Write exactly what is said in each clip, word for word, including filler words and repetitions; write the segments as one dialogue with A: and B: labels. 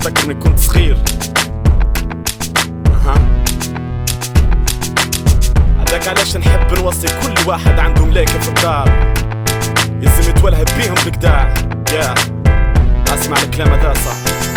A: نتذكر اني كنت صغير. اها هذاك علاش نحب نوصي كل واحد عنده ملاكة في الدار يلزم يتولهب بيهم بكدا. يا اسمع الكلام هذا صح.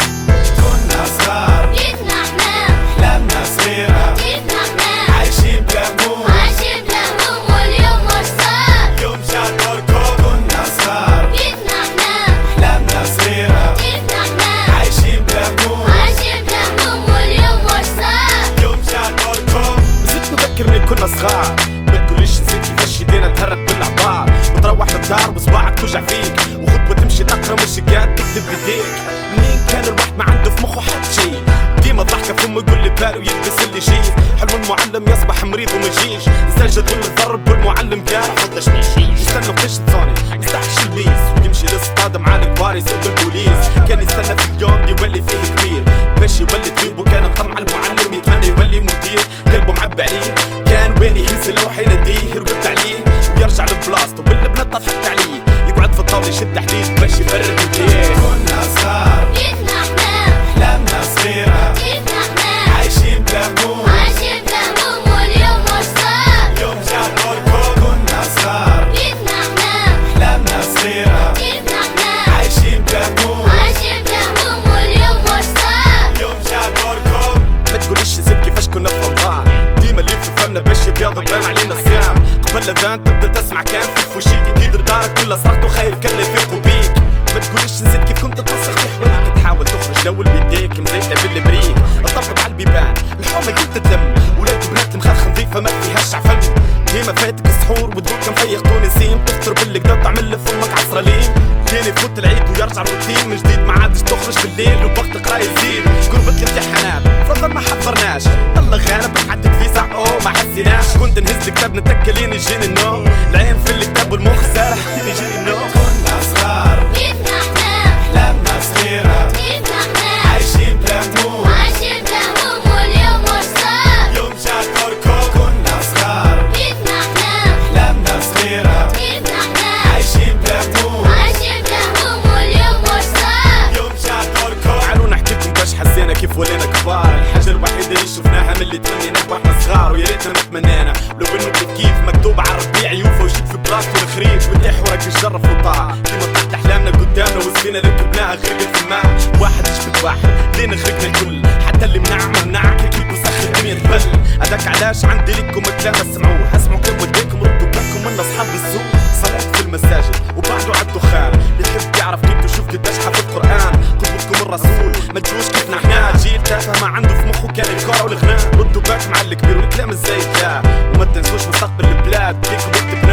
B: كنا صغار
C: كيفنا احنا
B: احلامنا صغيرة
C: كيفنا احنا
B: عايشين بلا هموم
C: عايشين بلا هموم واليوم واش صار
B: يوم جا دوركم. كنا صغار
C: كيفنا احنا
B: احلامنا صغيرة
C: كيفنا احنا
B: عايشين بلا هموم
C: عايشين بلا هموم واليوم واش صار
B: يوم جا دوركم.
A: زدت نذكر اني كنا صغار ما تقوليش نسيت كيفاش يدينا تهرب بالعبار وتروح للدار بصباعك توجع فيك وخطوة تمشي تقرا مش قاعد تكتب بيديك. منين كان الواحد ما عنده في مخه حد شي ديما ضحكة فمه يقول لي بالو يلبس اللي يجيه. حلم المعلم يصبح مريض وما يجيش نسجد ونضرب والمعلم قال حطش ميشيش. يستنى بقش ثاني يستحش البيس ويمشي للصطادة مع الكبار يسوق البوليس. كان يستنى في اليوم يولي فيه كبير باش يولي طبيب وكان مطمع المعلم يتمنى يولي مدير قلبه معبى عليه. كان وين يهز اللوحة يناديه يرقد عليه ويرجع لبلاصته والبنات تضحك عليه يقعد في الطاولة يشد حديد باش يفرق يديه.
B: كنا صغار
C: كيفنا احنا
B: احلامنا صغيرة
C: كيفنا احنا
B: عايشين بلا هموم
C: عايشين بلا هموم واليوم واش صار
B: يوم جا دوركم. كنا صغار
C: كيفنا احنا
B: احلامنا صغيرة
C: كيفنا احنا
B: عايشين بلا هموم
C: عايشين بلا هموم واليوم واش صار
B: يوم جا دوركم.
A: ما تقوليش زين كيفاش كنا في رمضان ديما اللي في فمنا باش يبيض بان علينا الصيام. قبل الاذان تبدا تسمع كان في فوشيك يدير دارك كلها صرت وخير كان يفيقوا بيك. ما تقوليش نسيت كيف كنت توسخ في حواليك تحاول تخرج لول بيديك مزيته بالبريك الطبق على البيبان الحومه كنت تلم ولاد وبنات المخاخ نظيفه ما فيهاش عفن. ديما فاتك السحور وتقول كم فيق تونسيين تفطر بالكدا تعمل لفمك عصره لين. كان يفوت العيد ويرجع الروتين من جديد ما عادش تخرج بالليل ووقت قرايه يزيد. قربت الامتحانات فرضا ما حضرناش الله غالب حدد في ساعة اوه ما حسيناش. كنت نهز الكتاب نتكلين يجيني النوم العين في الكتاب والمخ سارح يجيني النوم.
B: كنا صغار
C: كيفنا احنا
B: احلامنا صغيرة
C: كيفنا احنا
B: عايشين بلا هموم
C: عايشين بلا هموم واليوم واش صار
B: يوم جا دوركم. كنا صغار
C: كيفنا احنا
B: احلامنا صغيرة
C: كيفنا احنا
B: عايشين بلا هموم
C: عايشين بلا هموم واليوم واش صار
B: يوم جا دوركم.
A: تعالوا نحكي لكم باش حسينا كيف ولينا كبار. الحاجة الوحيدة اللي شفناها من اللي تمنيناه واحنا صغار ويا ريتنا ما تمنينا لو انه كيف كيف مكتوب على الربيع يوفى وجيت في بلاصته الخريف وتاح وراك الشرف وطاع كيما طلعت احلامنا قدامنا والسفينة اللي ركبناها غرقت في الماء. واحد يشبك واحد لين غرقنا الكل حتى اللي منع منعك اكيد وسخ الدنيا تبل. هذاك علاش عندي لكم كلام اسمعوه اسمعوا كلام وديكم ردوا بالكم من اصحاب السوق. صلاة في المساجد وبعدوا على الدخان اللي يحب يعرف كيف تشوف قداش حافظ قرآن قدوتكم الرسول ما تجوش كيفنا احنا جيل تافه ما عنده في مخه كان الكورة والغناء. ردوا باك مع الكبير والكلام الزايد لا وما تنسوش مستقبل البلاد ليكم